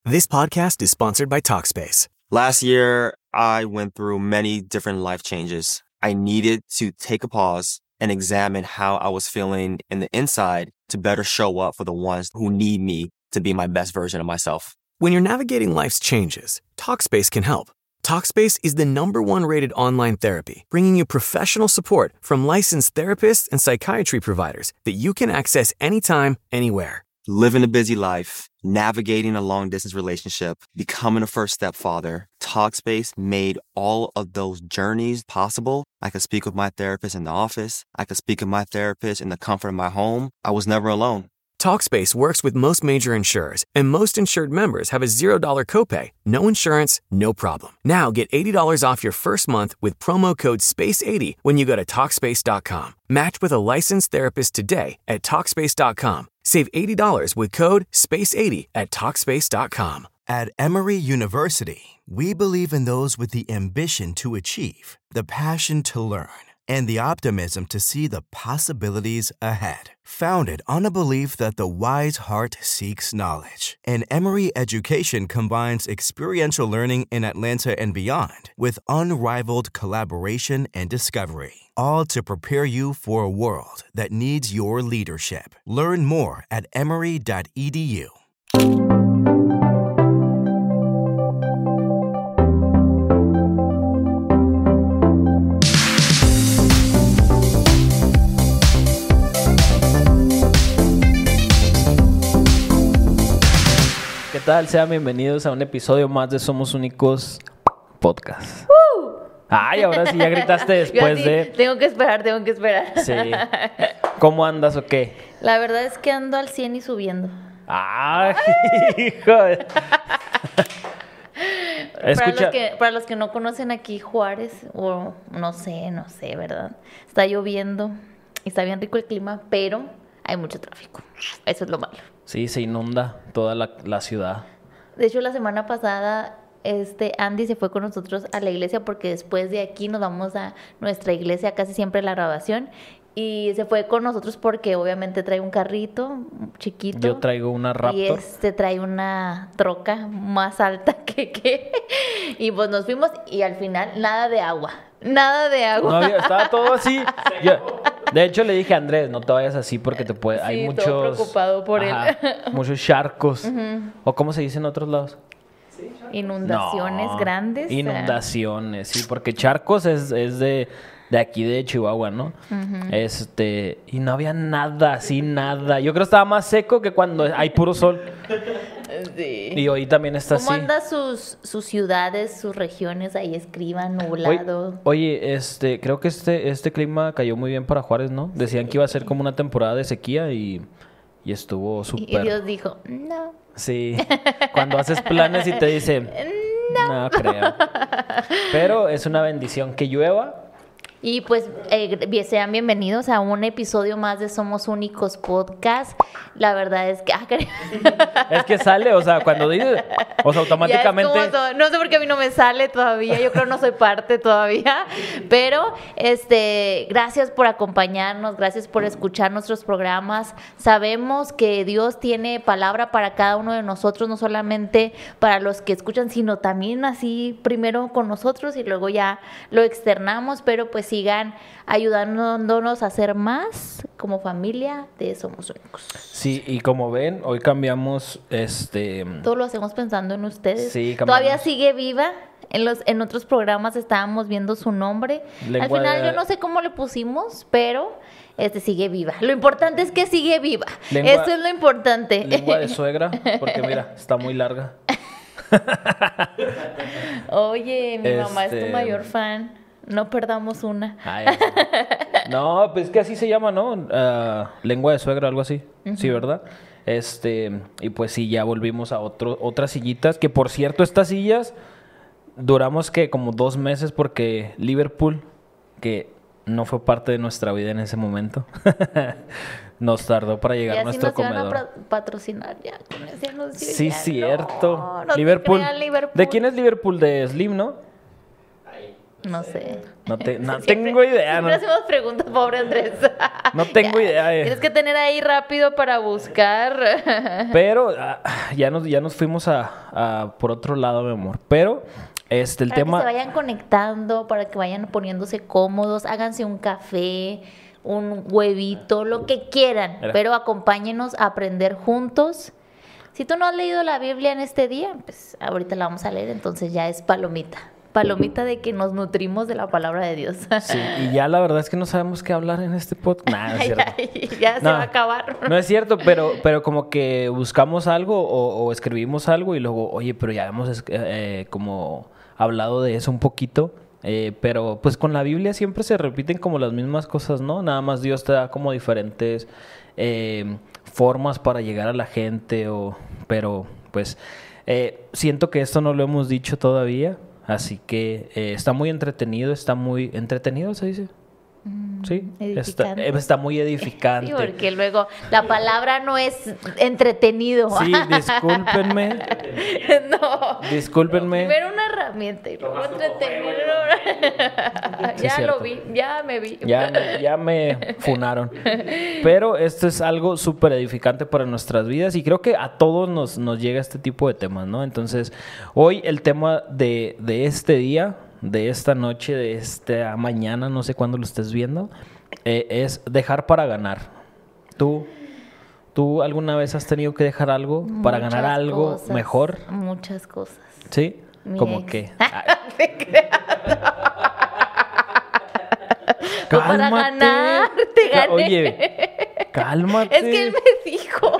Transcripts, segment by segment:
This podcast is sponsored by Talkspace. Last year, I went through many different life changes. I needed to take a pause and examine how I was feeling in the inside to better show up for the ones who need me to be my best version of myself. When you're navigating life's changes, Talkspace can help. Talkspace is the #1 rated online therapy, bringing you professional support from licensed therapists and psychiatry providers that you can access anytime, anywhere. Living a busy life, navigating a long-distance relationship, becoming a first-step father, Talkspace made all of those journeys possible. I could speak with my therapist in the office. I could speak with my therapist in the comfort of my home. I was never alone. Talkspace works with most major insurers, and most insured members have a $0 copay. No insurance, no problem. Now get $80 off your first month with promo code SPACE80 when you go to Talkspace.com. Match with a licensed therapist today at Talkspace.com. Save $80 with code SPACE80 at Talkspace.com. At Emory University, we believe in those with the ambition to achieve, the passion to learn, and the optimism to see the possibilities ahead. Founded on a belief that the wise heart seeks knowledge, and Emory education combines experiential learning in Atlanta and beyond with unrivaled collaboration and discovery, all to prepare you for a world that needs your leadership. Learn more at emory.edu. ¿Qué tal? Sean bienvenidos a un episodio más de Somos Únicos Podcast. Ay, ahora sí ya gritaste después Yo así, de... Tengo que esperar. Sí. ¿Cómo andas o qué? La verdad es que ando al 100 y subiendo. Ay, hijo de... Escucha... Para los que no conocen aquí Juárez, o no sé, ¿verdad? Está lloviendo y está bien rico el clima, pero hay mucho tráfico. Eso es lo malo. Sí, se inunda toda la ciudad. De hecho, la semana pasada, Andy se fue con nosotros a la iglesia porque después de aquí nos vamos a nuestra iglesia casi siempre la grabación. Y se fue con nosotros porque obviamente trae un carrito chiquito. Yo traigo una Raptor. Y trae una troca más alta que... Y pues nos fuimos y al final nada de agua. No había, estaba todo así. De hecho, le dije a Andrés, no te vayas así porque te puede... Sí, hay muchos... todo preocupado por él. Muchos charcos. ¿O cómo se dice en otros lados? Inundaciones grandes. Inundaciones, sí, porque charcos es de aquí de Chihuahua, ¿no? Y no había nada, así nada. Yo creo que estaba más seco que cuando hay puro sol. Sí. Y hoy también está así. ¿Cómo andan sus ciudades, sus regiones? Ahí escriban, nublado. Oye, creo que este clima cayó muy bien para Juárez, ¿no? Decían que iba a ser como una temporada de sequía y estuvo súper. Y Dios dijo, no. Sí, cuando haces planes y te dice, no creo. Pero es una bendición que llueva. Y pues sean bienvenidos a un episodio más de Somos Únicos Podcast. La verdad es que... Es que sale, o sea, cuando dices, o sea, automáticamente... No sé por qué a mí no me sale todavía, yo creo que no soy parte todavía, pero gracias por acompañarnos, gracias por escuchar nuestros programas. Sabemos que Dios tiene palabra para cada uno de nosotros, no solamente para los que escuchan, sino también así primero con nosotros y luego ya lo externamos, pero pues sigan ayudándonos a hacer más como familia de Somos Únicos. Sí, y como ven, hoy cambiamos Todo lo hacemos pensando en ustedes. Sí, todavía sigue viva. En otros programas estábamos viendo su nombre. Al final yo no sé cómo le pusimos, pero sigue viva. Lo importante es que sigue viva. Eso es lo importante. Lengua de suegra, porque mira, está muy larga. Oye, mi mamá es tu mayor fan. No perdamos una. Ay, no, pues es que así se llama, ¿no? Lengua de suegra, algo así. Sí, ¿verdad? Y pues sí, ya volvimos a otras sillitas. Que por cierto, estas sillas duramos que como 2 meses porque Liverpool, que no fue parte de nuestra vida en ese momento, nos tardó para llegar a nuestro comedor. Nos iban a patrocinar ya con ese anuncio. Sí, cierto. No Liverpool. Liverpool. ¿De quién es Liverpool? De Slim, ¿no? No sé. No tengo idea. Siempre hacemos preguntas, pobre Andrés. No tengo idea. Tienes que tener ahí rápido para buscar. Pero ya nos fuimos por otro lado, mi amor. Pero el para tema... que se vayan conectando, para que vayan poniéndose cómodos, háganse un café, un huevito, lo que quieran. Pero acompáñenos a aprender juntos. Si tú no has leído la Biblia en este día, pues ahorita la vamos a leer, entonces ya es palomita. Palomita de que nos nutrimos de la palabra de Dios. Sí, y ya la verdad es que no sabemos qué hablar en este podcast. Nah, no es cierto. Ya se va a acabar. No es cierto, pero como que buscamos algo o escribimos algo y luego, oye, pero ya hemos como hablado de eso un poquito. Pero pues con la Biblia siempre se repiten como las mismas cosas, ¿no? Nada más Dios te da como diferentes formas para llegar a la gente. Pero pues siento que esto no lo hemos dicho todavía. Así que está muy entretenido, ¿se dice? Sí, está muy edificante. Sí, porque luego la palabra no es entretenido. Sí, discúlpenme. No. Discúlpenme. Primero una herramienta y luego entretenido. Sí, ya lo vi, ya me vi. Ya me funaron. Pero esto es algo súper edificante para nuestras vidas y creo que a todos nos llega este tipo de temas, ¿no? Entonces, hoy el tema de este día, de esta noche, de esta mañana, no sé cuándo lo estés viendo, es dejar para ganar. ¿Tú alguna vez has tenido que dejar algo para ganar algo mejor? Muchas cosas. ¿Sí? ¿Cómo qué? Para ganar, te gané. Oye, cálmate. Es que él me dijo.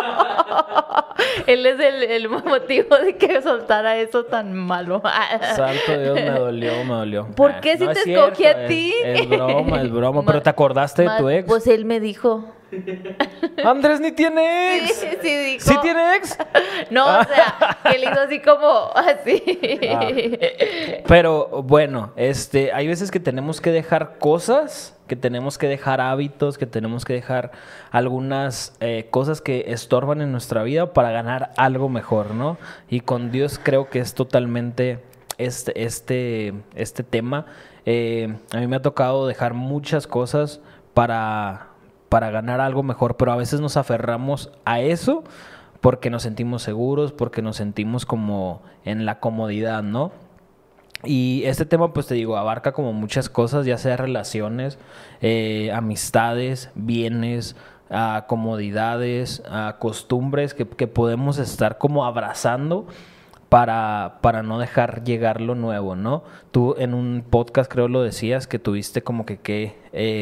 Él es el motivo de que soltara eso tan malo. Santo Dios, me dolió. ¿Por qué si te escogí a ti? Es broma. ¿Pero te acordaste de tu ex? Pues él me dijo. Andrés ni tiene ex. Sí dijo. ¿Sí tiene ex? No, o sea, que le hizo así como así. Pero bueno, hay veces que tenemos que dejar cosas, que tenemos que dejar hábitos, que tenemos que dejar algunas cosas que estorban en nuestra vida para ganar algo mejor, ¿no? Y con Dios creo que es totalmente este tema. A mí me ha tocado dejar muchas cosas para ganar algo mejor, pero a veces nos aferramos a eso porque nos sentimos seguros, porque nos sentimos como en la comodidad, ¿no? Y este tema, pues te digo, abarca como muchas cosas, ya sea relaciones, amistades, bienes, comodidades, costumbres que podemos estar como abrazando para no dejar llegar lo nuevo, ¿no? Tú en un podcast creo lo decías que tuviste como que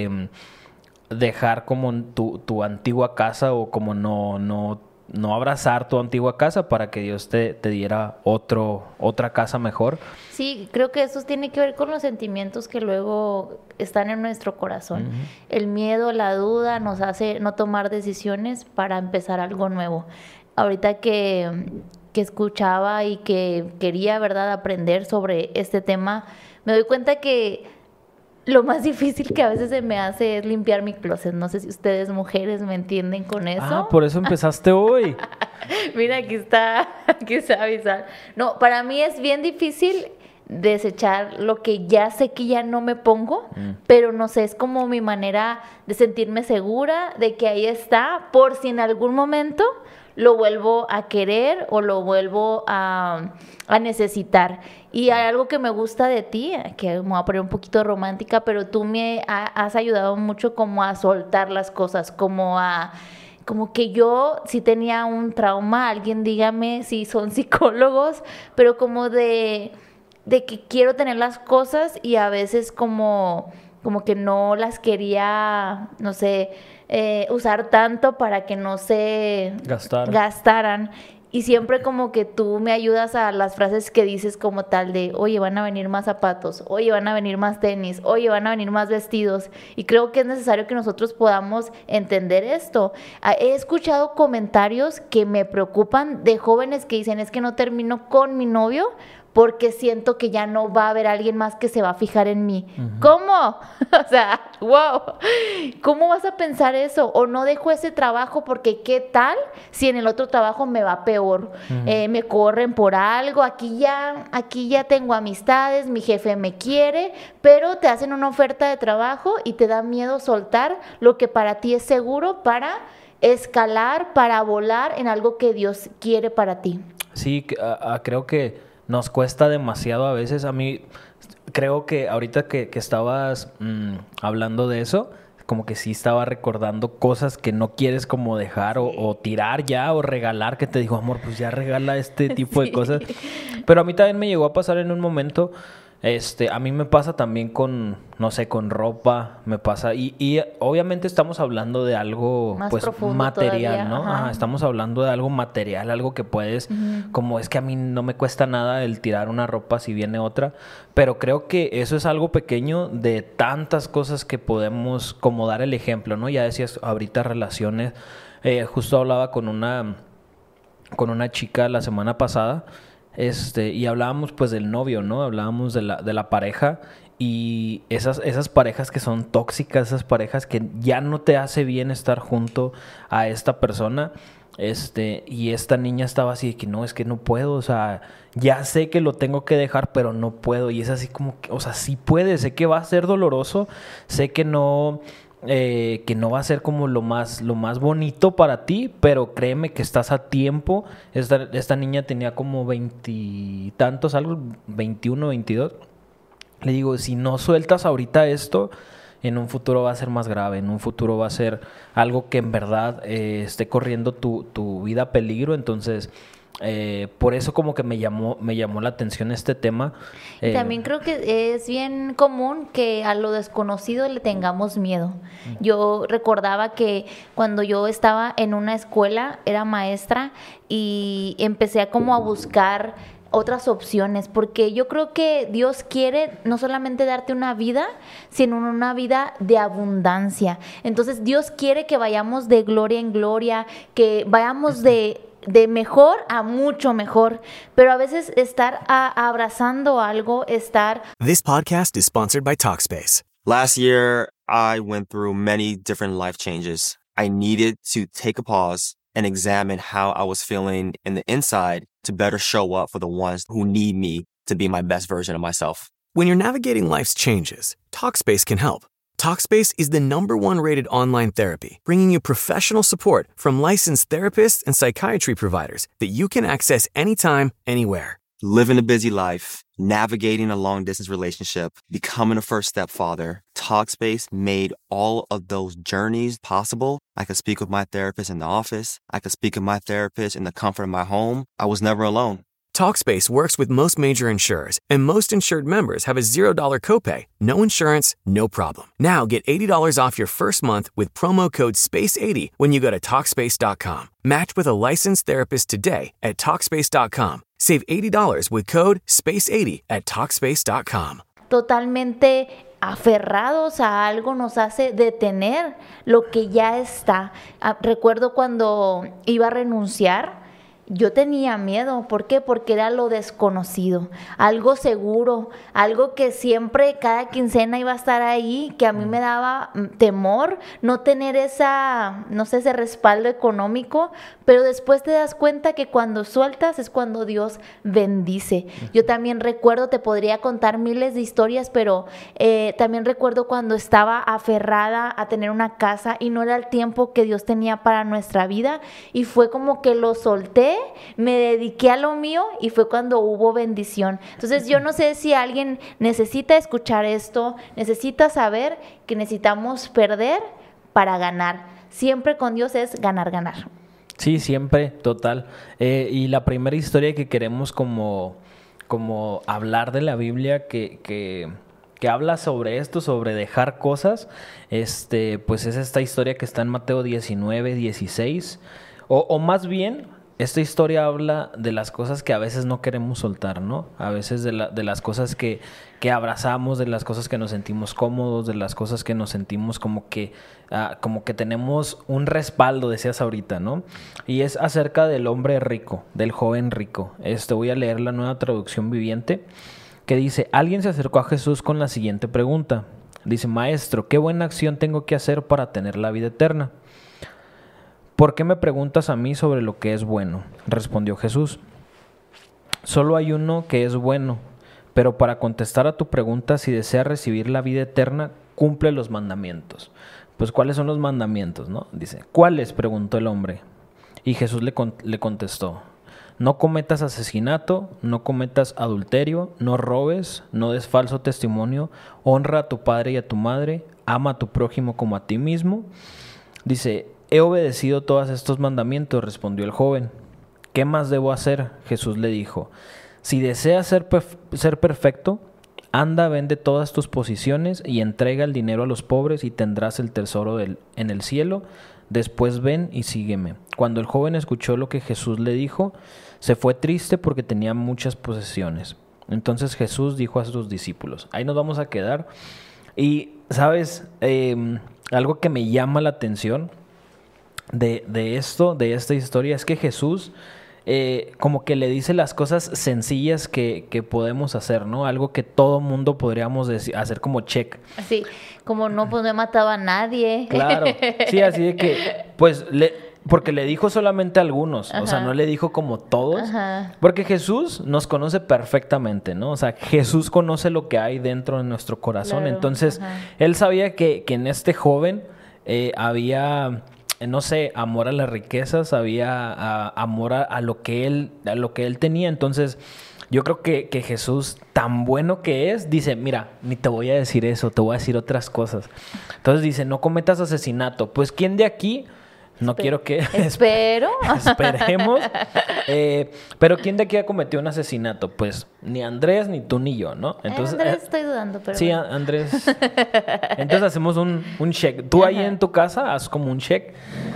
dejar como tu antigua casa o como no abrazar tu antigua casa para que Dios te diera otra casa mejor. Sí, creo que eso tiene que ver con los sentimientos que luego están en nuestro corazón. Uh-huh. El miedo, la duda nos hace no tomar decisiones para empezar algo nuevo. Ahorita que escuchaba y que quería, ¿verdad?, aprender sobre este tema, me doy cuenta que lo más difícil que a veces se me hace es limpiar mi closet. No sé si ustedes mujeres me entienden con eso. Por eso empezaste hoy. Mira, aquí está avisar. No, para mí es bien difícil desechar lo que ya sé que ya no me pongo, pero no sé, es como mi manera de sentirme segura de que ahí está, por si en algún momento lo vuelvo a querer o lo vuelvo a necesitar. Y hay algo que me gusta de ti, que me voy a poner un poquito romántica, pero tú me has ayudado mucho como a soltar las cosas, como que yo si tenía un trauma, alguien dígame si son psicólogos, pero como de que quiero tener las cosas y a veces como que no las quería, no sé, usar tanto para que no se gastaran. Y siempre como que tú me ayudas a las frases que dices como tal de, oye, van a venir más zapatos, oye, van a venir más tenis, oye, van a venir más vestidos. Y creo que es necesario que nosotros podamos entender esto. He escuchado comentarios que me preocupan de jóvenes que dicen, es que no termino con mi novio porque siento que ya no va a haber alguien más que se va a fijar en mí. ¿Cómo? O sea, wow. ¿Cómo vas a pensar eso? O no dejo ese trabajo porque ¿qué tal si en el otro trabajo me va peor? Me corren por algo, aquí ya tengo amistades, mi jefe me quiere, pero te hacen una oferta de trabajo y te da miedo soltar lo que para ti es seguro para escalar, para volar en algo que Dios quiere para ti. Sí, creo que nos cuesta demasiado a veces. A mí creo que ahorita que estabas hablando de eso, como que sí estaba recordando cosas que no quieres como dejar o tirar ya o regalar, que te dijo, amor, pues ya regala este tipo de cosas. Pero a mí también me llegó a pasar en un momento. A mí me pasa también con, no sé, con ropa, me pasa, y obviamente estamos hablando de algo más pues material, todavía, ¿no? ajá. Estamos hablando de algo material, algo que puedes, como es que a mí no me cuesta nada el tirar una ropa si viene otra, pero creo que eso es algo pequeño de tantas cosas que podemos como dar el ejemplo, ¿no? Ya decías ahorita relaciones, justo hablaba con una chica la semana pasada. Y hablábamos pues del novio, ¿no? Hablábamos de la pareja y esas parejas que son tóxicas, esas parejas que ya no te hace bien estar junto a esta persona. Y esta niña estaba así de que no, es que no puedo, o sea, ya sé que lo tengo que dejar, pero no puedo. Y es así como que, o sea, sí puede, sé que va a ser doloroso, sé que no va a ser como lo más bonito para ti, pero créeme que estás a tiempo. Esta niña tenía como 20 y tantos, algo, 21, 22. Le digo, si no sueltas ahorita esto, en un futuro va a ser más grave, en un futuro va a ser algo que en verdad esté corriendo tu vida a peligro. Entonces, por eso como que me llamó la atención este tema. Y también creo que es bien común que a lo desconocido le tengamos miedo. Yo recordaba que cuando yo estaba en una escuela, era maestra, y empecé como a buscar otras opciones, porque yo creo que Dios quiere no solamente darte una vida, sino una vida de abundancia. Entonces Dios quiere que vayamos de gloria en gloria, que vayamos de mejor a mucho mejor, pero a veces estar abrazando algo, This podcast is sponsored by Talkspace. Last year, I went through many different life changes. I needed to take a pause and examine how I was feeling in the inside to better show up for the ones who need me to be my best version of myself. When you're navigating life's changes, Talkspace can help. Talkspace is the #1 rated online therapy, bringing you professional support from licensed therapists and psychiatry providers that you can access anytime, anywhere. Living a busy life, navigating a long-distance relationship, becoming a first-step father, Talkspace made all of those journeys possible. I could speak with my therapist in the office. I could speak with my therapist in the comfort of my home. I was never alone. Talkspace works with most major insurers, and most insured members have a $0 copay, no insurance, no problem. Now get $80 off your first month with promo code SPACE80 when you go to Talkspace.com. Match with a licensed therapist today at Talkspace.com. Save $80 with code SPACE80 at Talkspace.com. totalmente aferrados a algo nos hace detener lo que ya está. Recuerdo cuando iba a renunciar, yo tenía miedo. ¿Por qué? Porque era lo desconocido, algo seguro, algo que siempre, cada quincena iba a estar ahí, que a mí me daba temor no tener ese respaldo económico, pero después te das cuenta que cuando sueltas es cuando Dios bendice. Yo también recuerdo, te podría contar miles de historias, pero también recuerdo cuando estaba aferrada a tener una casa y no era el tiempo que Dios tenía para nuestra vida, y fue como que lo solté, me dediqué a lo mío y fue cuando hubo bendición. Entonces yo no sé si alguien necesita escuchar esto, necesita saber que necesitamos perder para ganar. Siempre con Dios es ganar, ganar. Sí, siempre, total. Y la primera historia que queremos como hablar de la Biblia que habla sobre esto, sobre dejar cosas, pues es esta historia que está en Mateo 19, 16, o más bien esta historia habla de las cosas que a veces no queremos soltar, ¿no? A veces de las cosas que abrazamos, de las cosas que nos sentimos cómodos, de las cosas que nos sentimos como que tenemos un respaldo, decías ahorita, ¿no? Y es acerca del hombre rico, del joven rico. Voy a leer la Nueva Traducción Viviente, que dice: alguien se acercó a Jesús con la siguiente pregunta. Dice: Maestro, ¿qué buena acción tengo que hacer para tener la vida eterna? ¿Por qué me preguntas a mí sobre lo que es bueno? Respondió Jesús: solo hay uno que es bueno, pero para contestar a tu pregunta, si deseas recibir la vida eterna, cumple los mandamientos. Pues, ¿cuáles son los mandamientos, no? Dice: ¿cuáles?, preguntó el hombre. Y Jesús le contestó: no cometas asesinato, no cometas adulterio, no robes, no des falso testimonio, honra a tu padre y a tu madre, ama a tu prójimo como a ti mismo. Dice: he obedecido todos estos mandamientos, respondió el joven. ¿Qué más debo hacer? Jesús le dijo: si deseas ser perfecto, anda, vende todas tus posesiones y entrega el dinero a los pobres y tendrás el tesoro en el cielo. Después ven y sígueme. Cuando el joven escuchó lo que Jesús le dijo, se fue triste porque tenía muchas posesiones. Entonces Jesús dijo a sus discípulos: ahí nos vamos a quedar. Y, ¿sabes? Algo que me llama la atención de esta historia es que Jesús como que le dice las cosas sencillas que podemos hacer, ¿no? Algo que todo mundo podríamos hacer como check. Sí, como no he matado a nadie. Claro, sí, así de que, pues, porque le dijo solamente a algunos, o sea, no le dijo como todos, porque Jesús nos conoce perfectamente, ¿no? O sea, Jesús conoce lo que hay dentro de nuestro corazón, claro. Entonces, él sabía que en este joven había, no sé, amor a las riquezas, había amor a lo que él tenía. Entonces, yo creo que Jesús, tan bueno que es, dice: mira, ni te voy a decir eso, te voy a decir otras cosas. Entonces dice: no cometas asesinato. Pues, ¿quién de aquí? No quiero que... Esperemos. Pero ¿quién de aquí ha cometido un asesinato? Pues ni Andrés, ni tú, ni yo, ¿no? Entonces, Andrés estoy dudando, pero... Sí, bueno. Andrés. Entonces hacemos un check. Tú ahí en tu casa haz como un check.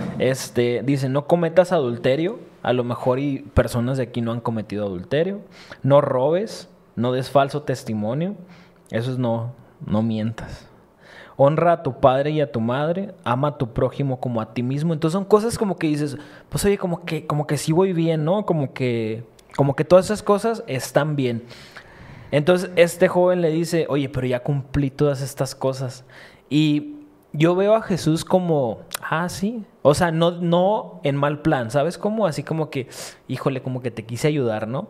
Dice: no cometas adulterio. A lo mejor y personas de aquí no han cometido adulterio. No robes. No des falso testimonio. Eso es no mientas. Honra a tu padre y a tu madre, ama a tu prójimo como a ti mismo. Entonces son cosas como que dices, pues oye, como que sí voy bien, ¿no? Como que todas esas cosas están bien. Entonces este joven le dice: oye, pero ya cumplí todas estas cosas. Y yo veo a Jesús como, sí. O sea, no en mal plan, ¿sabes cómo? Así como que, híjole, como que te quise ayudar, ¿no?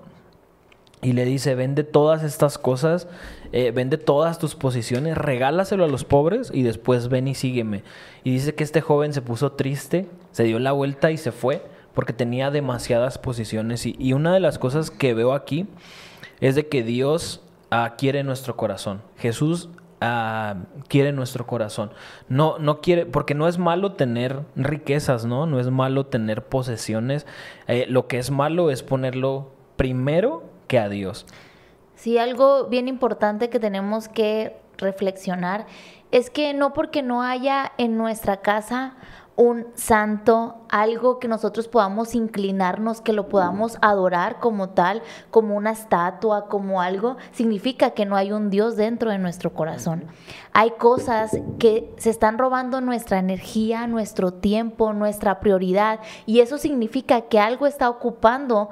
Y le dice: vende todas estas cosas, vende todas tus posesiones, regálaselo a los pobres y después ven y sígueme. Y dice que este joven se puso triste, se dio la vuelta y se fue porque tenía demasiadas posesiones. Y una de las cosas que veo aquí es de que Dios quiere nuestro corazón. Jesús quiere nuestro corazón. No quiere, porque no es malo tener riquezas, ¿no? No es malo tener posesiones. Lo que es malo es ponerlo primero que a Dios. Sí, algo bien importante que tenemos que reflexionar es que no porque no haya en nuestra casa un santo, algo que nosotros podamos inclinarnos, que lo podamos adorar como tal, como una estatua, como algo, significa que no hay un Dios dentro de nuestro corazón. Hay cosas que se están robando nuestra energía, nuestro tiempo, nuestra prioridad, y eso significa que algo está ocupando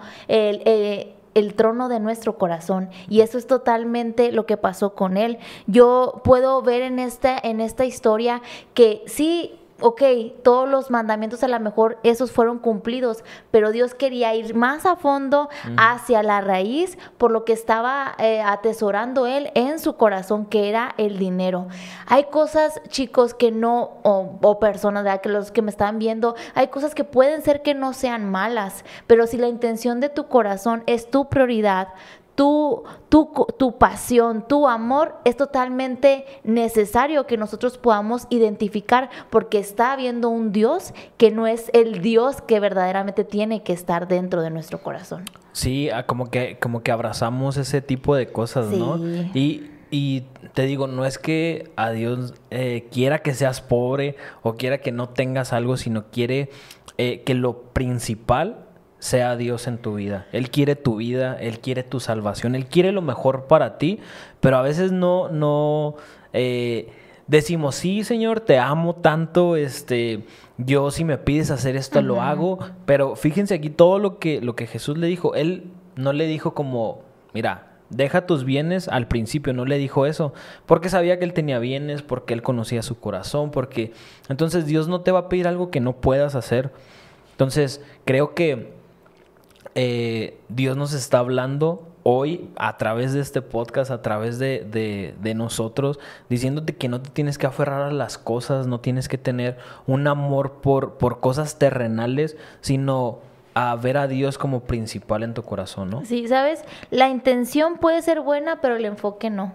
el trono de nuestro corazón, y eso es totalmente lo que pasó con él. Yo puedo ver en esta historia que sí, todos los mandamientos a lo mejor esos fueron cumplidos, pero Dios quería ir más a fondo hacia la raíz por lo que estaba atesorando él en su corazón, que era el dinero. Hay cosas, chicos, que no, o personas, ¿verdad?, que los que me están viendo, hay cosas que pueden ser que no sean malas, pero si la intención de tu corazón es tu prioridad, tu pasión, tu amor, es totalmente necesario que nosotros podamos identificar, porque está habiendo un Dios que no es el Dios que verdaderamente tiene que estar dentro de nuestro corazón. Sí, como que abrazamos ese tipo de cosas, sí, ¿no? Y te digo, no es que a Dios quiera que seas pobre o quiera que no tengas algo, sino quiere que lo principal sea Dios en tu vida. Él quiere tu vida, Él quiere tu salvación, Él quiere lo mejor para ti, pero a veces no decimos, sí, Señor, te amo tanto, yo si me pides hacer esto lo hago, pero fíjense aquí todo lo que Jesús le dijo. Él no le dijo como, mira, deja tus bienes. Al principio no le dijo eso, porque sabía que él tenía bienes, porque él conocía su corazón, porque entonces Dios no te va a pedir algo que no puedas hacer. Entonces creo que Dios nos está hablando hoy a través de este podcast, a través de nosotros, diciéndote que no te tienes que aferrar a las cosas, no tienes que tener un amor por cosas terrenales, sino a ver a Dios como principal en tu corazón, ¿no? Sí, ¿sabes? La intención puede ser buena, pero el enfoque no.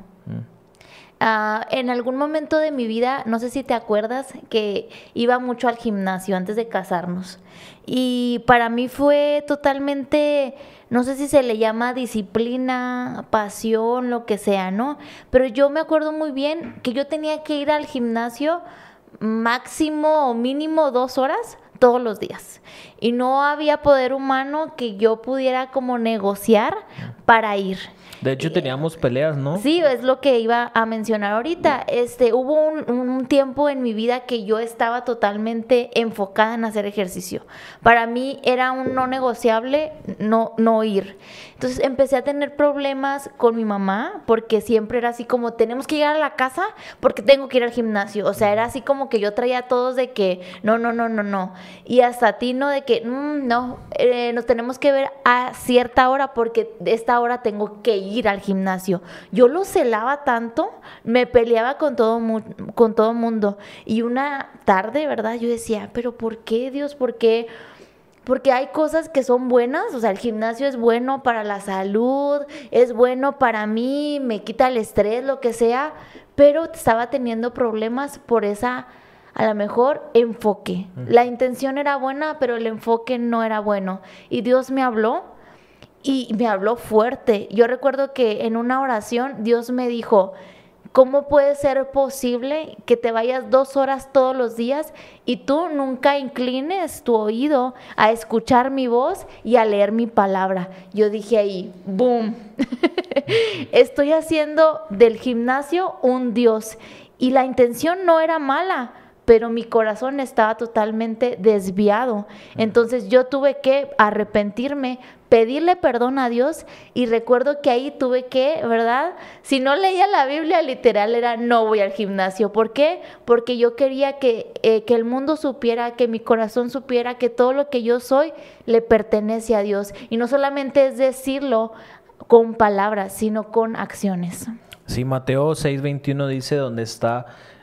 En algún momento de mi vida, no sé si te acuerdas, que iba mucho al gimnasio antes de casarnos. Y para mí fue totalmente, no sé si se le llama disciplina, pasión, lo que sea, ¿no? Pero yo me acuerdo muy bien que yo tenía que ir al gimnasio máximo o mínimo 2 horas todos los días. Y no había poder humano que yo pudiera como negociar para ir. De hecho, teníamos peleas, ¿no? Sí, es lo que iba a mencionar ahorita. Hubo un tiempo en mi vida que yo estaba totalmente enfocada en hacer ejercicio. Para mí era un no negociable no ir. Entonces empecé a tener problemas con mi mamá porque siempre era así como, tenemos que llegar a la casa porque tengo que ir al gimnasio. O sea, era así como que yo traía a todos de que no. Y hasta a ti, ¿no? De que nos tenemos que ver a cierta hora porque de esta hora tengo que ir al gimnasio. Yo lo celaba tanto, me peleaba con todo mundo. Y una tarde, ¿verdad? Yo decía, pero ¿por qué, Dios? ¿Por qué? Porque hay cosas que son buenas, o sea, el gimnasio es bueno para la salud, es bueno para mí, me quita el estrés, lo que sea, pero estaba teniendo problemas por esa, a lo mejor, enfoque. La intención era buena, pero el enfoque no era bueno. Y Dios me habló, y me habló fuerte. Yo recuerdo que en una oración Dios me dijo, ¿cómo puede ser posible que te vayas 2 horas todos los días y tú nunca inclines tu oído a escuchar mi voz y a leer mi palabra? Yo dije ahí, ¡boom! Estoy haciendo del gimnasio un Dios. Y la intención no era mala, pero mi corazón estaba totalmente desviado. Entonces yo tuve que arrepentirme, pedirle perdón a Dios, y recuerdo que ahí tuve que, ¿verdad? Si no leía la Biblia, literal era no voy al gimnasio. ¿Por qué? Porque yo quería que el mundo supiera, que mi corazón supiera que todo lo que yo soy le pertenece a Dios. Y no solamente es decirlo con palabras, sino con acciones. Sí, Mateo 6:21 dice, donde está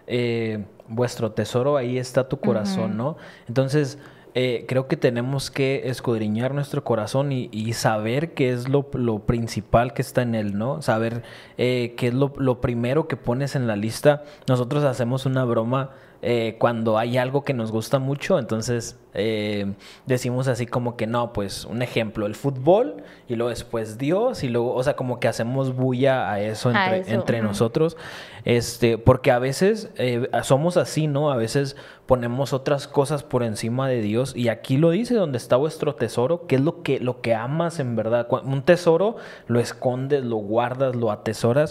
vuestro tesoro, ahí está tu corazón, ¿no? Entonces, creo que tenemos que escudriñar nuestro corazón y saber qué es lo principal que está en él, ¿no? Saber qué es lo primero que pones en la lista. Nosotros hacemos una broma cuando hay algo que nos gusta mucho, entonces decimos así como que no, pues un ejemplo, el fútbol, y luego después Dios, y luego, o sea, como que hacemos bulla a eso entre nosotros, porque a veces somos así, ¿no? A veces ponemos otras cosas por encima de Dios, y aquí lo dice, donde está vuestro tesoro, que es lo que amas en verdad. Un tesoro lo escondes, lo guardas, lo atesoras,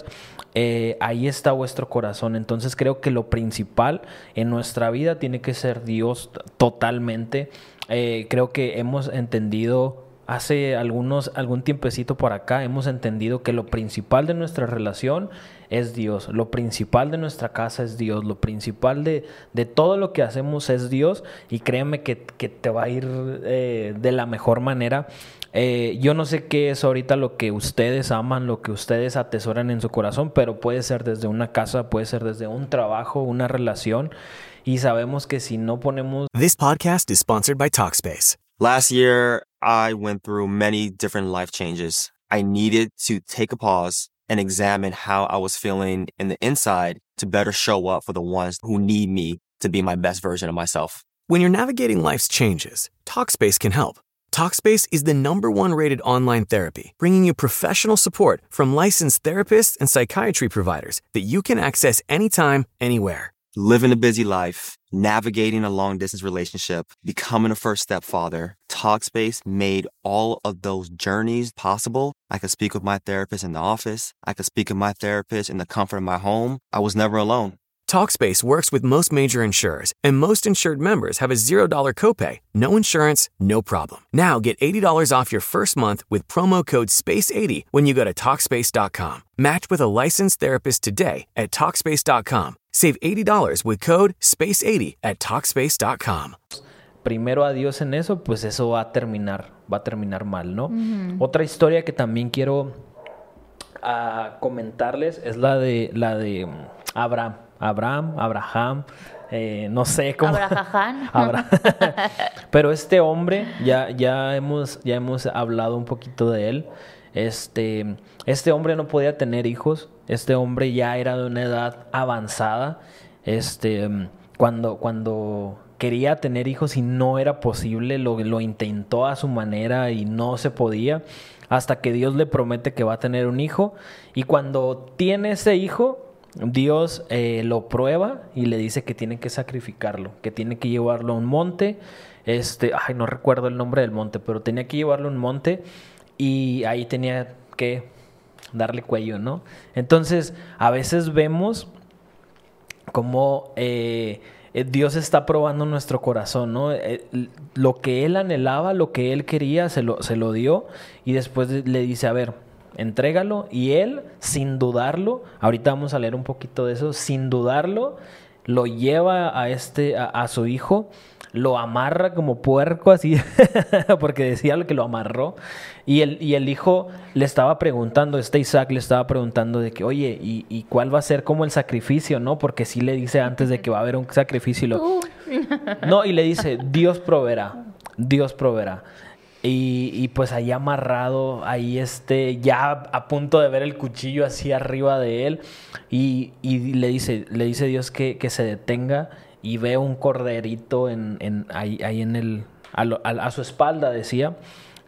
ahí está vuestro corazón. Entonces creo que lo principal en nuestra vida tiene que ser Dios totalmente. Creo que hemos entendido hace algún tiempecito por acá, hemos entendido que lo principal de nuestra relación es Dios, lo principal de nuestra casa es Dios, lo principal de todo lo que hacemos es Dios, y créeme que te va a ir de la mejor manera. Yo no sé qué es ahorita lo que ustedes aman, lo que ustedes atesoran en su corazón, pero puede ser desde una casa, puede ser desde un trabajo, una relación, y sabemos que si no ponemos... This podcast is sponsored by Talkspace. Last year, I went through many different life changes. I needed to take a pause and examine how I was feeling in the inside to better show up for the ones who need me to be my best version of myself. When you're navigating life's changes, Talkspace can help. Talkspace is the #1 rated online therapy, bringing you professional support from licensed therapists and psychiatry providers that you can access anytime, anywhere. Living a busy life, navigating a long distance relationship, becoming a first step father. Talkspace made all of those journeys possible. I could speak with my therapist in the office. I could speak with my therapist in the comfort of my home. I was never alone. Talkspace works with most major insurers, and most insured members have a $0 copay. No insurance, no problem. Now get $80 off your first month with promo code SPACE80 when you go to Talkspace.com. Match with a licensed therapist today at Talkspace.com. Save $80 with code SPACE80 at Talkspace.com. Primero a Dios en eso, pues eso va a terminar mal, ¿no? Otra historia que también quiero comentarles es la de Abraham, no sé cómo. Pero este hombre, ya hemos hablado un poquito de él. Este hombre no podía tener hijos. Este hombre ya era de una edad avanzada. Cuando quería tener hijos y no era posible, lo intentó a su manera y no se podía. Hasta que Dios le promete que va a tener un hijo. Y cuando tiene ese hijo, Dios lo prueba y le dice que tiene que sacrificarlo, que tiene que llevarlo a un monte. No recuerdo el nombre del monte, pero tenía que llevarlo a un monte y ahí tenía que darle cuello, ¿no? Entonces, a veces vemos cómo Dios está probando nuestro corazón, ¿no? Lo que Él anhelaba, lo que Él quería, se lo dio y después le dice, a ver, entrégalo, y él, sin dudarlo, ahorita vamos a leer un poquito de eso, sin dudarlo, lo lleva a su hijo, lo amarra como puerco, así, porque decía que lo amarró, y el hijo le estaba preguntando, Isaac le estaba preguntando de que, oye, ¿y cuál va a ser como el sacrificio, no? Porque sí le dice antes de que va a haber un sacrificio, y le dice, Dios proveerá. Y pues ahí amarrado, ahí ya a punto de ver el cuchillo así arriba de él. Y le dice Dios que se detenga y ve un corderito ahí a su espalda, decía.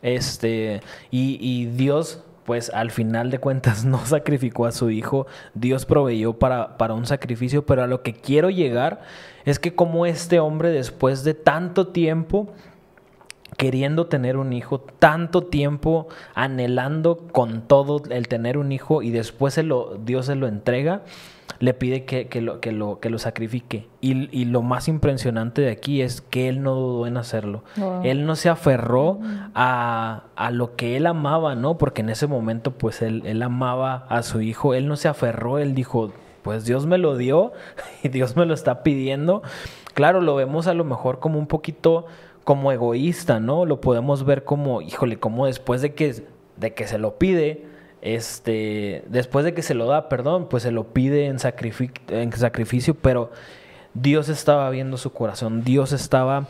Y Dios, pues al final de cuentas no sacrificó a su hijo. Dios proveyó para un sacrificio. Pero a lo que quiero llegar es que como este hombre, después de tanto tiempo queriendo tener un hijo, tanto tiempo anhelando con todo el tener un hijo, y después Dios se lo entrega, le pide que lo sacrifique. Y lo más impresionante de aquí es que él no dudó en hacerlo. Wow. Él no se aferró a lo que él amaba, ¿no? Porque en ese momento pues él amaba a su hijo. Él no se aferró, él dijo, pues Dios me lo dio y Dios me lo está pidiendo. Claro, lo vemos a lo mejor como un poquito como egoísta, ¿no? Lo podemos ver como, híjole, como después de que se lo pide, después de que se lo da, pues se lo pide en sacrificio, pero Dios estaba viendo su corazón, Dios estaba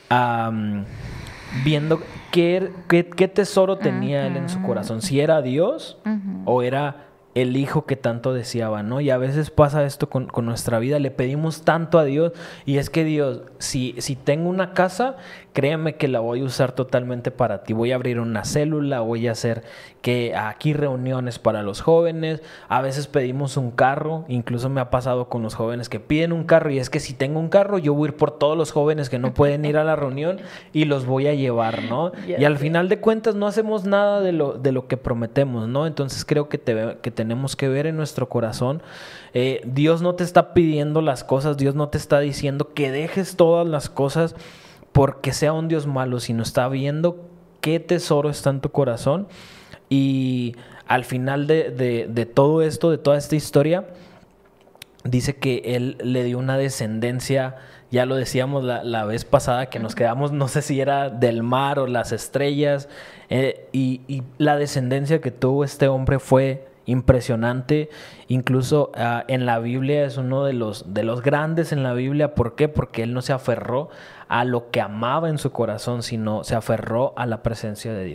viendo qué tesoro tenía él en su corazón, si era Dios o era el hijo que tanto deseaba, ¿no? Y a veces pasa esto con nuestra vida, le pedimos tanto a Dios, y es que Dios, si tengo una casa, créeme que la voy a usar totalmente para ti, voy a abrir una célula, voy a hacer que aquí reuniones para los jóvenes, a veces pedimos un carro, incluso me ha pasado con los jóvenes que piden un carro, y es que si tengo un carro, yo voy a ir por todos los jóvenes que no pueden ir a la reunión y los voy a llevar, ¿no? Y al final de cuentas no hacemos nada de lo que prometemos, ¿no? Entonces creo que tenemos que ver en nuestro corazón, Dios no te está pidiendo las cosas, Dios no te está diciendo que dejes todas las cosas porque sea un Dios malo, sino está viendo qué tesoro está en tu corazón. Y al final de todo esto, de toda esta historia, dice que él le dio una descendencia, ya lo decíamos la vez pasada, que nos quedamos, no sé si era del mar o las estrellas, y la descendencia que tuvo este hombre fue impresionante. Incluso en la Biblia es uno de los grandes en la Biblia. ¿Por qué? Porque él no se aferró a lo que amaba en su corazón, sino se aferró a la presencia de Dios.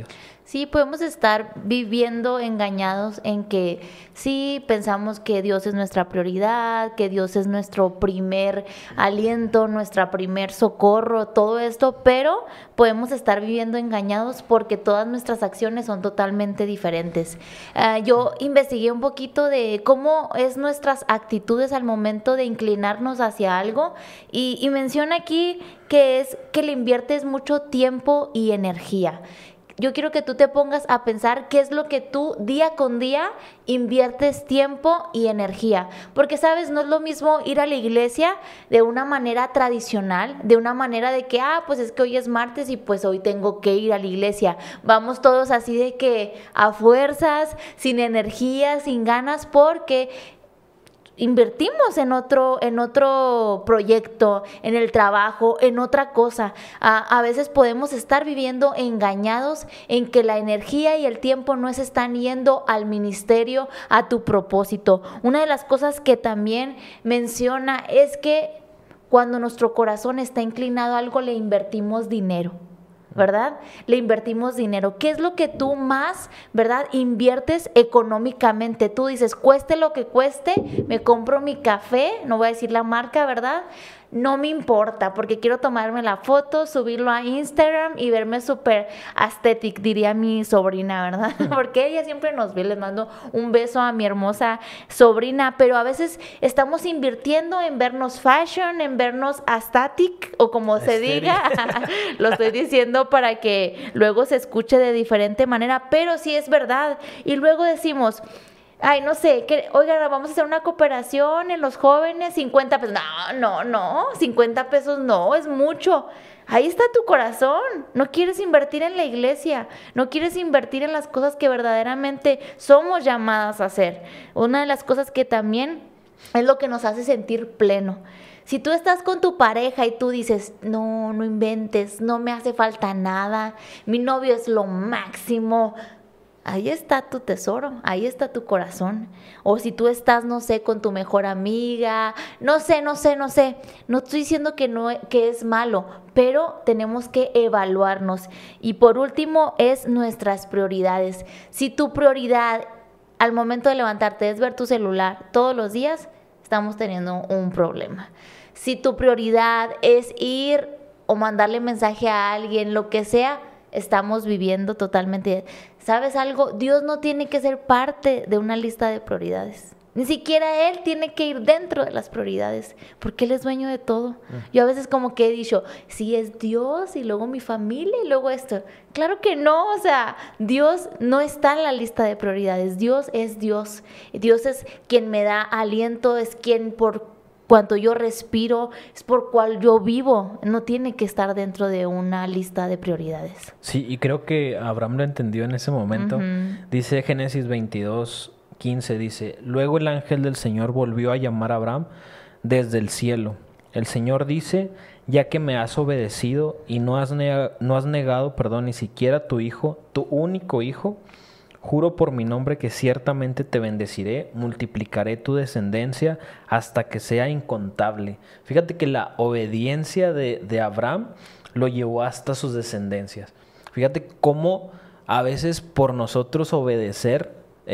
Sí, podemos estar viviendo engañados en que sí pensamos que Dios es nuestra prioridad, que Dios es nuestro primer aliento, nuestra primer socorro, todo esto, pero podemos estar viviendo engañados porque todas nuestras acciones son totalmente diferentes. Yo investigué un poquito de cómo es nuestras actitudes al momento de inclinarnos hacia algo y menciona aquí que es que le inviertes mucho tiempo y energía. Yo quiero que tú te pongas a pensar qué es lo que tú día con día inviertes tiempo y energía. Porque, ¿sabes? No es lo mismo ir a la iglesia de una manera tradicional, de una manera de que, pues es que hoy es martes y pues hoy tengo que ir a la iglesia. Vamos todos así de que a fuerzas, sin energía, sin ganas, porque invertimos en otro proyecto, en el trabajo, en otra cosa. A veces podemos estar viviendo engañados en que la energía y el tiempo no se están yendo al ministerio, a tu propósito. Una de las cosas que también menciona es que cuando nuestro corazón está inclinado a algo, le invertimos dinero, ¿verdad? Le invertimos dinero. ¿Qué es lo que tú más, verdad, inviertes económicamente? Tú dices, cueste lo que cueste, me compro mi café, no voy a decir la marca, ¿verdad? No me importa, porque quiero tomarme la foto, subirlo a Instagram y verme súper aesthetic, diría mi sobrina, ¿verdad? Porque ella siempre nos ve, les mando un beso a mi hermosa sobrina, pero a veces estamos invirtiendo en vernos fashion, en vernos aesthetic, o como se diga, lo estoy diciendo para que luego se escuche de diferente manera, pero sí es verdad. Y luego decimos, ay, no sé, oigan, vamos a hacer una cooperación en los jóvenes, 50 pesos. No, 50 pesos no, es mucho. Ahí está tu corazón. No quieres invertir en la iglesia, no quieres invertir en las cosas que verdaderamente somos llamadas a hacer. Una de las cosas que también es lo que nos hace sentir pleno. Si tú estás con tu pareja y tú dices, no inventes, no me hace falta nada, mi novio es lo máximo, ahí está tu tesoro, ahí está tu corazón. O si tú estás, no sé, con tu mejor amiga, no sé. No estoy diciendo que es malo, pero tenemos que evaluarnos. Y por último, es nuestras prioridades. Si tu prioridad al momento de levantarte es ver tu celular todos los días, estamos teniendo un problema. Si tu prioridad es ir o mandarle mensaje a alguien, lo que sea, estamos viviendo totalmente. ¿Sabes algo? Dios no tiene que ser parte de una lista de prioridades. Ni siquiera Él tiene que ir dentro de las prioridades, porque Él es dueño de todo. Yo a veces como que he dicho, sí es Dios y luego mi familia y luego esto. Claro que no, o sea, Dios no está en la lista de prioridades. Dios es Dios. Dios es quien me da aliento, es quien por cuanto yo respiro, es por cual yo vivo. No tiene que estar dentro de una lista de prioridades. Sí, y creo que Abraham lo entendió en ese momento. Dice Génesis 22:15, dice, luego el ángel del Señor volvió a llamar a Abraham desde el cielo. El Señor dice, ya que me has obedecido y no has negado, ni siquiera tu hijo, tu único hijo, juro por mi nombre que ciertamente te bendeciré, multiplicaré tu descendencia hasta que sea incontable. Fíjate que la obediencia de Abraham lo llevó hasta sus descendencias. Fíjate cómo a veces por nosotros obedecer,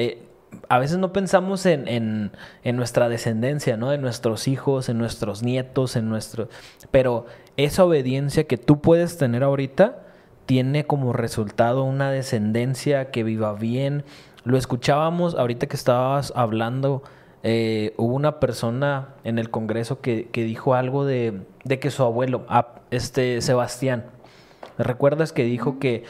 a veces no pensamos en nuestra descendencia, ¿no? En nuestros hijos, en nuestros nietos, pero esa obediencia que tú puedes tener ahorita tiene como resultado una descendencia que viva bien. Lo escuchábamos ahorita que estabas hablando. Hubo una persona en el Congreso que dijo algo de que su abuelo, Sebastián, ¿recuerdas que dijo que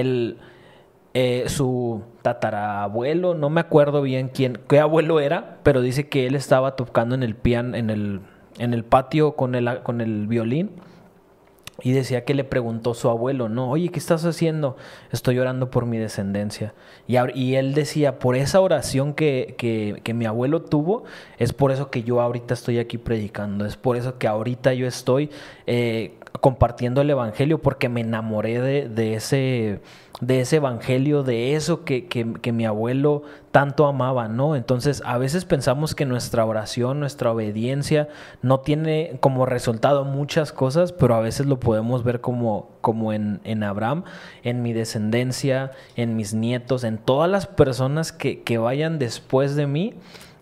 su tatarabuelo, no me acuerdo bien qué abuelo era, pero dice que él estaba tocando en el piano, en el patio con el violín? Y decía que le preguntó su abuelo, no, oye, ¿qué estás haciendo? Estoy orando por mi descendencia. Y él decía, por esa oración que mi abuelo tuvo, es por eso que yo ahorita estoy aquí predicando, es por eso que ahorita yo estoy compartiendo el evangelio porque me enamoré de ese evangelio, de eso que mi abuelo tanto amaba, ¿no? Entonces, a veces pensamos que nuestra oración, nuestra obediencia no tiene como resultado muchas cosas, pero a veces lo podemos ver como en Abraham, en mi descendencia, en mis nietos, en todas las personas que vayan después de mí,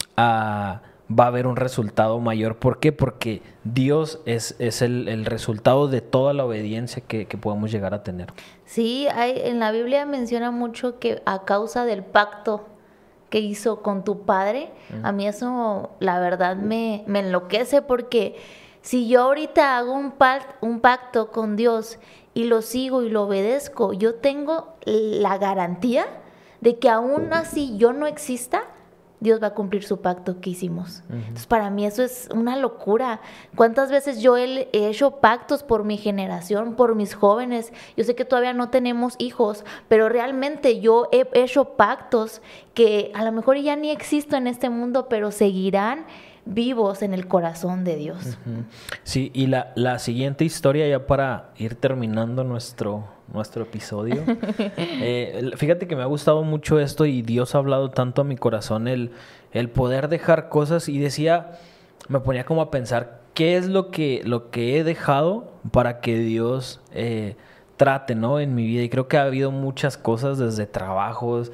va a haber un resultado mayor. ¿Por qué? Porque Dios es el resultado de toda la obediencia que podemos llegar a tener. Sí, en la Biblia menciona mucho que a causa del pacto que hizo con tu padre, a mí eso la verdad me enloquece, porque si yo ahorita hago un pacto con Dios y lo sigo y lo obedezco, yo tengo la garantía de que aún así yo no exista, Dios va a cumplir su pacto que hicimos. Entonces, para mí eso es una locura. ¿Cuántas veces yo he hecho pactos por mi generación, por mis jóvenes? Yo sé que todavía no tenemos hijos, pero realmente yo he hecho pactos que a lo mejor ya ni existo en este mundo, pero seguirán vivos en el corazón de Dios. Sí, y la siguiente historia, ya para ir terminando nuestro episodio. Fíjate que me ha gustado mucho esto y Dios ha hablado tanto a mi corazón el poder dejar cosas, y me ponía como a pensar qué es lo que he dejado para que Dios trate, ¿no? En mi vida. Y creo que ha habido muchas cosas, desde trabajos,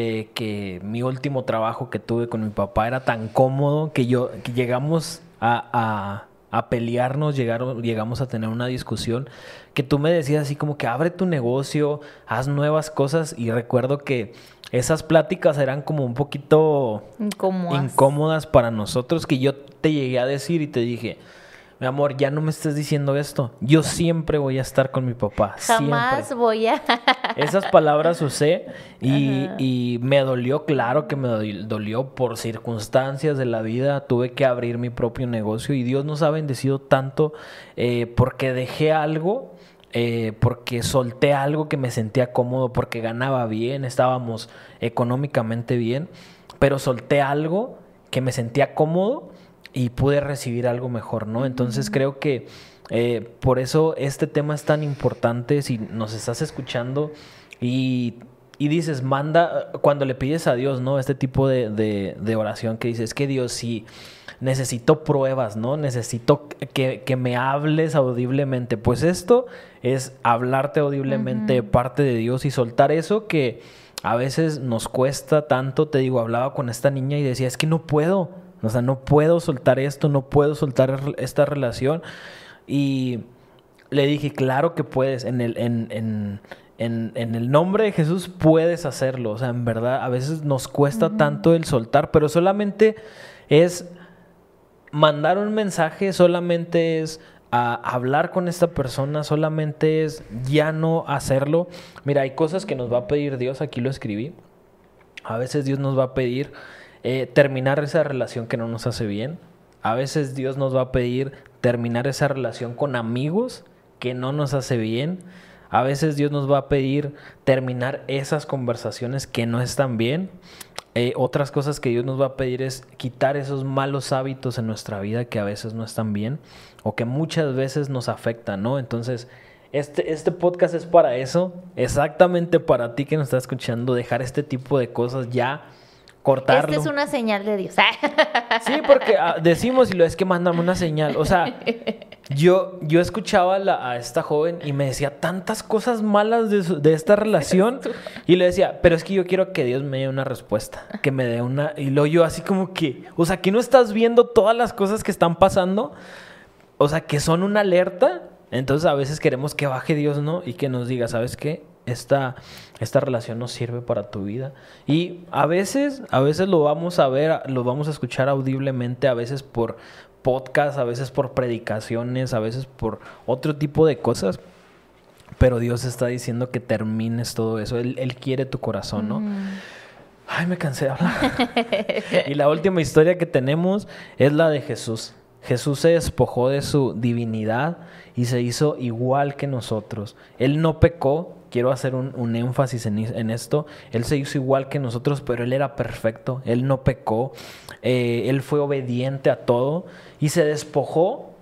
que mi último trabajo que tuve con mi papá era tan cómodo que llegamos a pelearnos, llegamos a tener una discusión, que tú me decías así como que abre tu negocio, haz nuevas cosas, y recuerdo que esas pláticas eran como un poquito incómodas para nosotros, que yo te llegué a decir y te dije: mi amor, ya no me estés diciendo esto. Yo siempre voy a estar con mi papá. Jamás siempre. voy a... Esas palabras usé y me dolió, claro que me dolió por circunstancias de la vida. Tuve que abrir mi propio negocio y Dios nos ha bendecido tanto porque dejé algo, porque solté algo que me sentía cómodo, porque ganaba bien, estábamos económicamente bien, pero solté algo que me sentía cómodo y pude recibir algo mejor, ¿no? Entonces creo que por eso este tema es tan importante. Si nos estás escuchando y dices, cuando le pides a Dios, ¿no? Este tipo de oración que dices, que Dios, sí, necesito pruebas, ¿no? Necesito que me hables audiblemente. Pues esto es hablarte audiblemente de parte de Dios y soltar eso que a veces nos cuesta tanto. Te digo, hablaba con esta niña y decía, es que no puedo. O sea, no puedo soltar esto, no puedo soltar esta relación. Y le dije, claro que puedes. En el nombre de Jesús puedes hacerlo. O sea, en verdad, a veces nos cuesta tanto el soltar, pero solamente es mandar un mensaje, solamente es hablar con esta persona, solamente es ya no hacerlo. Mira, hay cosas que nos va a pedir Dios, aquí lo escribí. A veces Dios nos va a pedir terminar esa relación que no nos hace bien. A veces Dios nos va a pedir terminar esa relación con amigos que no nos hace bien. A veces Dios nos va a pedir terminar esas conversaciones que no están bien. Otras cosas que Dios nos va a pedir es quitar esos malos hábitos en nuestra vida que a veces no están bien o que muchas veces nos afectan, ¿no? Entonces, este podcast es para eso, exactamente para ti que nos estás escuchando, dejar este tipo de cosas ya. Cortarlo. Esta es una señal de Dios. Sí, porque decimos, y lo es que mándame una señal. O sea, yo escuchaba a esta joven y me decía tantas cosas malas de esta relación. Y le decía, pero es que yo quiero que Dios me dé una respuesta. Que me dé una... Y luego yo así como que... O sea, que no estás viendo todas las cosas que están pasando. O sea, que son una alerta. Entonces a veces queremos que baje Dios, ¿no? Y que nos diga, ¿sabes qué? Esta relación no sirve para tu vida. Y a veces lo vamos a ver, lo vamos a escuchar audiblemente, a veces por podcast, a veces por predicaciones, a veces por otro tipo de cosas. Pero Dios está diciendo que termines todo eso. Él quiere tu corazón, ¿no? Ay, me cansé de hablar. Y la última historia que tenemos es la de Jesús. Jesús se despojó de su divinidad y se hizo igual que nosotros. Él no pecó. Quiero hacer un énfasis en esto. Él se hizo igual que nosotros, pero Él era perfecto. Él no pecó. Él fue obediente a todo y se despojó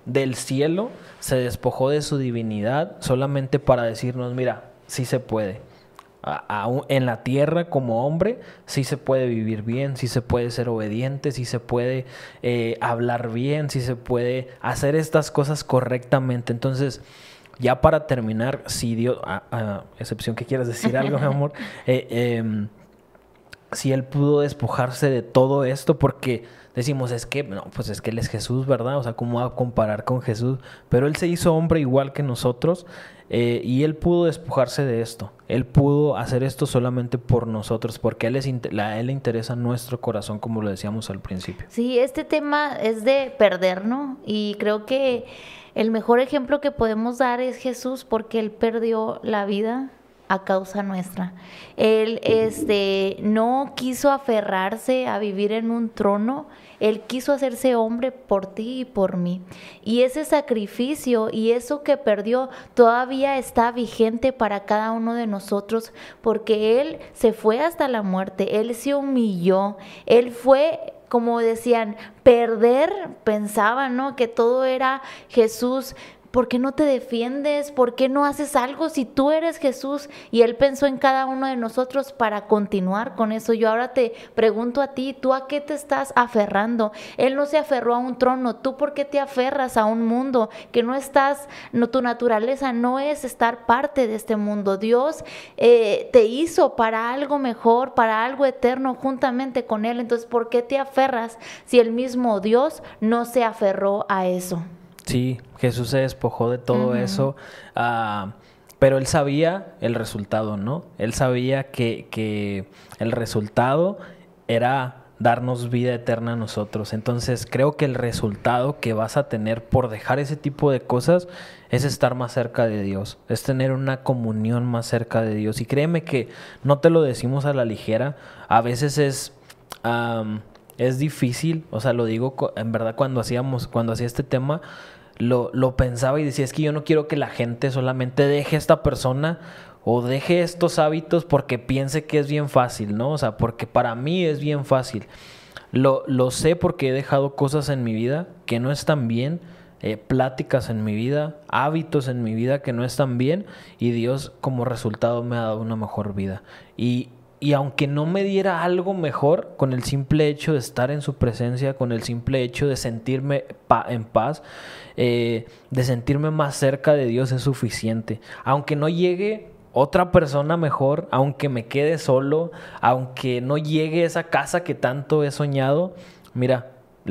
del cielo, se despojó de su divinidad solamente para decirnos, mira, sí se puede. En la tierra como hombre sí se puede vivir bien, sí se puede ser obediente, sí se puede hablar bien, sí se puede hacer estas cosas correctamente. Entonces, ya para terminar, si Dios, excepción que quieras decir algo, mi amor, si Él pudo despojarse de todo esto, porque decimos, es que Él es Jesús, ¿verdad? O sea, ¿cómo va a comparar con Jesús? Pero Él se hizo hombre igual que nosotros, y Él pudo despojarse de esto. Él pudo hacer esto solamente por nosotros, porque a Él le interesa nuestro corazón, como lo decíamos al principio. Sí, este tema es de perder, ¿no? Y creo que el mejor ejemplo que podemos dar es Jesús, porque Él perdió la vida a causa nuestra. Él no quiso aferrarse a vivir en un trono. Él quiso hacerse hombre por ti y por mí. Y ese sacrificio y eso que perdió todavía está vigente para cada uno de nosotros, porque Él se fue hasta la muerte. Él se humilló. Él fue, como decían, pensaban, ¿no? Que todo era Jesús. ¿Por qué no te defiendes? ¿Por qué no haces algo si tú eres Jesús? Y Él pensó en cada uno de nosotros para continuar con eso. Yo ahora te pregunto a ti, ¿tú a qué te estás aferrando? Él no se aferró a un trono. ¿Tú por qué te aferras a un mundo que tu naturaleza no es estar parte de este mundo? Dios te hizo para algo mejor, para algo eterno juntamente con Él. Entonces, ¿por qué te aferras si el mismo Dios no se aferró a eso? Sí, Jesús se despojó de todo eso, pero Él sabía el resultado, ¿no? Él sabía que el resultado era darnos vida eterna a nosotros. Entonces creo que el resultado que vas a tener por dejar ese tipo de cosas es estar más cerca de Dios, es tener una comunión más cerca de Dios. Y créeme que no te lo decimos a la ligera, a veces es difícil, o sea, lo digo en verdad, cuando hacía este tema, lo pensaba y decía, es que yo no quiero que la gente solamente deje a esta persona o deje estos hábitos porque piense que es bien fácil, ¿no? O sea, porque para mí es bien fácil. Lo sé porque he dejado cosas en mi vida que no están bien, pláticas en mi vida, hábitos en mi vida que no están bien, y Dios como resultado me ha dado una mejor vida. Y aunque no me diera algo mejor, con el simple hecho de estar en su presencia, con el simple hecho de sentirme en paz, de sentirme más cerca de Dios, es suficiente. Aunque no llegue otra persona mejor, aunque me quede solo, aunque no llegue esa casa que tanto he soñado, mira,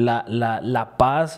la paz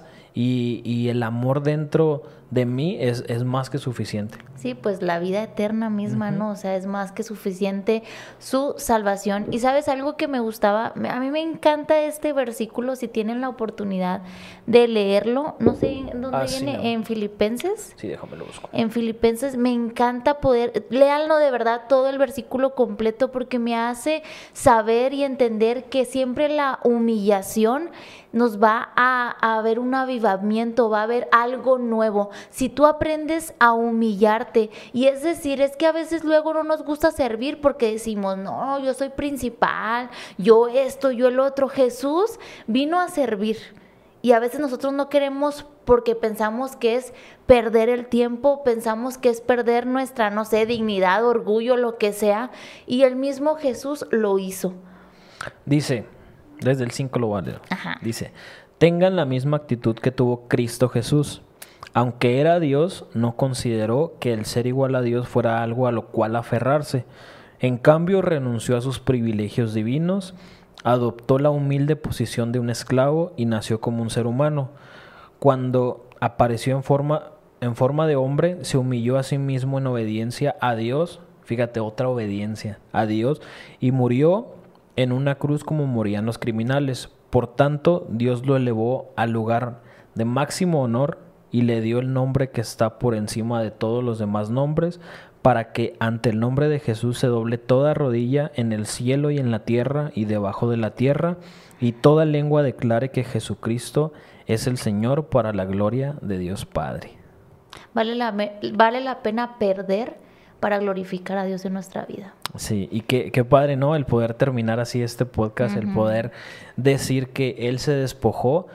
y el amor dentro de mí es más que suficiente. Sí, pues la vida eterna misma, ¿no? O sea, es más que suficiente su salvación. Y ¿sabes algo que me gustaba? A mí me encanta este versículo, si tienen la oportunidad de leerlo. No sé dónde viene, no. ¿En Filipenses? Sí, déjame lo busco. En Filipenses me encanta léanlo de verdad todo el versículo completo, porque me hace saber y entender que siempre la humillación nos va a haber un avivamiento, va a haber algo nuevo. Si tú aprendes a humillarte, y es decir, es que a veces luego no nos gusta servir porque decimos, no, yo soy principal, yo esto, yo el otro. Jesús vino a servir, y a veces nosotros no queremos porque pensamos que es perder el tiempo, pensamos que es perder nuestra, no sé, dignidad, orgullo, lo que sea, y el mismo Jesús lo hizo. Dice, desde el 5 lo voy a leer. Ajá. Dice, tengan la misma actitud que tuvo Cristo Jesús. Aunque era Dios, no consideró que el ser igual a Dios fuera algo a lo cual aferrarse. En cambio, renunció a sus privilegios divinos, adoptó la humilde posición de un esclavo y nació como un ser humano. Cuando apareció en forma de hombre, se humilló a sí mismo en obediencia a Dios. Fíjate, otra obediencia a Dios, y murió en una cruz como morían los criminales. Por tanto, Dios lo elevó al lugar de máximo honor y le dio el nombre que está por encima de todos los demás nombres, para que ante el nombre de Jesús se doble toda rodilla en el cielo y en la tierra y debajo de la tierra, y toda lengua declare que Jesucristo es el Señor, para la gloria de Dios Padre. Vale la pena perder para glorificar a Dios en nuestra vida. Sí, y qué padre, ¿no? El poder terminar así este podcast, el poder decir que Él se despojó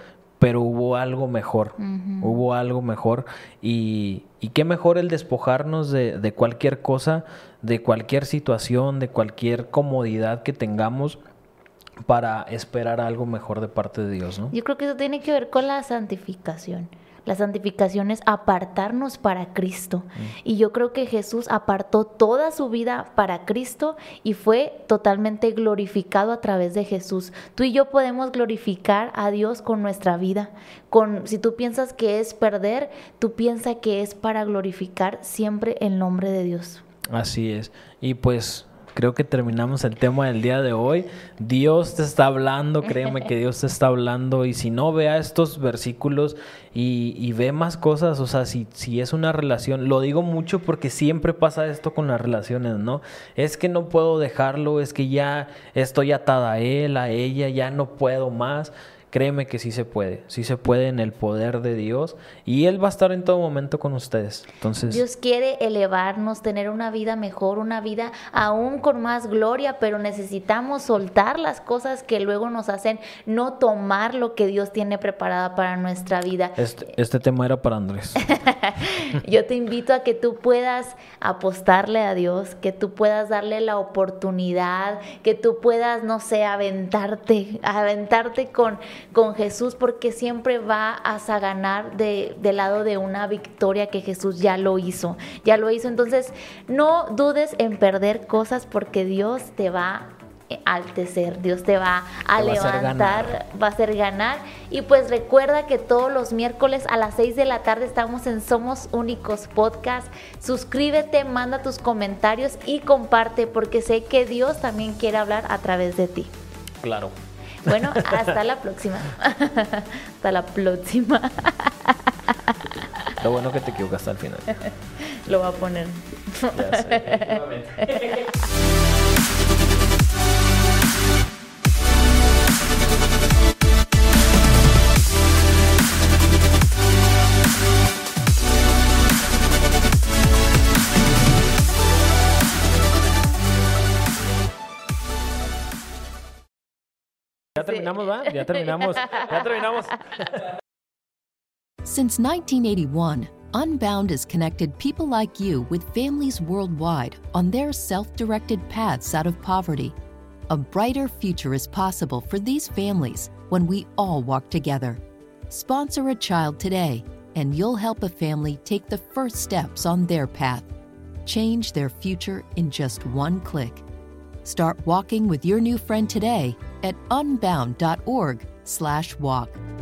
pero hubo algo mejor. Hubo algo mejor. Y qué mejor el despojarnos de cualquier cosa, de cualquier situación, de cualquier comodidad que tengamos para esperar algo mejor de parte de Dios, ¿no? Yo creo que eso tiene que ver con la santificación. La santificación es apartarnos para Cristo. Y yo creo que Jesús apartó toda su vida para Cristo y fue totalmente glorificado a través de Jesús. Tú y yo podemos glorificar a Dios con nuestra vida. Si tú piensas que es perder, tú piensa que es para glorificar siempre el nombre de Dios. Así es. Y pues creo que terminamos el tema del día de hoy. Dios te está hablando, créeme que Dios te está hablando. Y si no, vea estos versículos y ve más cosas. O sea, si es una relación, lo digo mucho porque siempre pasa esto con las relaciones, ¿no? Es que no puedo dejarlo, es que ya estoy atada a él, a ella, ya no puedo más. Créeme que sí se puede en el poder de Dios y Él va a estar en todo momento con ustedes. Entonces, Dios quiere elevarnos, tener una vida mejor, una vida aún con más gloria, pero necesitamos soltar las cosas que luego nos hacen no tomar lo que Dios tiene preparada para nuestra vida. Este tema era para Andrés. Yo te invito a que tú puedas apostarle a Dios, que tú puedas darle la oportunidad, que tú puedas, no sé, aventarte con Jesús, porque siempre vas a ganar del lado de una victoria que Jesús ya lo hizo. Entonces, no dudes en perder cosas porque Dios te va a altecer, Dios te va a levantar, va a hacer ganar. Y pues recuerda que todos los miércoles a las 6 de la tarde estamos en Somos Únicos Podcast. Suscríbete, manda tus comentarios y comparte, porque sé que Dios también quiere hablar a través de ti. Claro. Bueno, hasta la próxima. Hasta la próxima. Lo bueno que te equivocaste al final. Lo voy a poner. Ya sé. Ya terminamos, ¿va? Ya terminamos. Since 1981, Unbound has connected people like you with families worldwide on their self-directed paths out of poverty. A brighter future is possible for these families when we all walk together. Sponsor a child today, and you'll help a family take the first steps on their path. Change their future in just one click. Start walking with your new friend today at unbound.org/walk.